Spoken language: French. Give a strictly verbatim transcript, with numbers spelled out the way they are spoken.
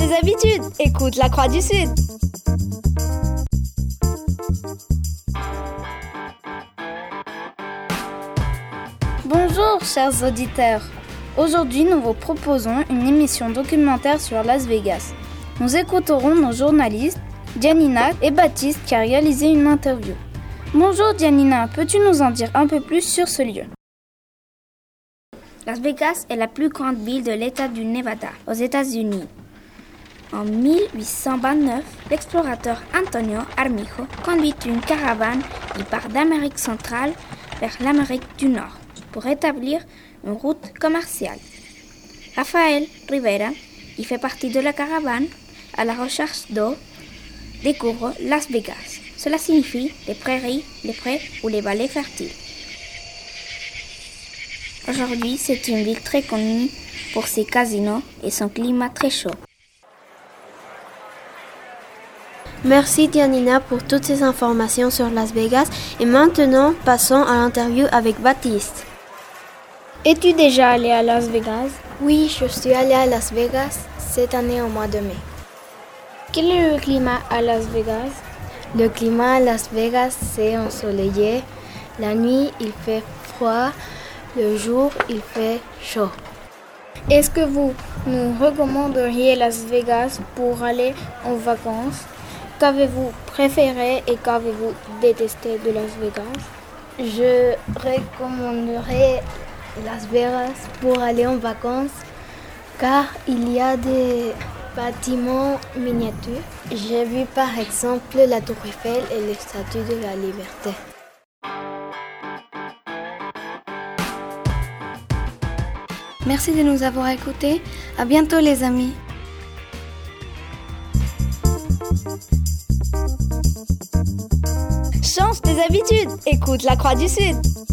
tes habitudes, écoute la Croix du Sud. Bonjour chers auditeurs. Aujourd'hui, nous vous proposons une émission documentaire sur Las Vegas. Nous écouterons nos journalistes Janina et Baptiste qui a réalisé une interview. Bonjour Janina, peux-tu nous en dire un peu plus sur ce lieu? Las Vegas est la plus grande ville de l'État du Nevada, aux États-Unis. En mille huit cent vingt-neuf, l'explorateur Antonio Armijo conduit une caravane qui part d'Amérique centrale vers l'Amérique du Nord pour établir une route commerciale. Rafael Rivera, qui fait partie de la caravane à la recherche d'eau, découvre Las Vegas. Cela signifie les prairies, les prés ou les vallées fertiles. Aujourd'hui, c'est une ville très connue pour ses casinos et son climat très chaud. Merci Janina pour toutes ces informations sur Las Vegas et maintenant passons à l'interview avec Baptiste. Es-tu déjà allé à Las Vegas? Oui, je suis allé à Las Vegas cette année au mois de mai. Quel est le climat à Las Vegas? Le climat à Las Vegas, c'est ensoleillé. La nuit, il fait froid. Le jour, il fait chaud. Est-ce que vous nous recommanderiez Las Vegas pour aller en vacances? Qu'avez-vous préféré et qu'avez-vous détesté de Las Vegas? Je recommanderais Las Vegas pour aller en vacances car il y a des bâtiments miniatures. J'ai vu par exemple la Tour Eiffel et les statues de la Liberté. Merci de nous avoir écoutés. À bientôt les amis. Change tes habitudes. Écoute la Croix du Sud.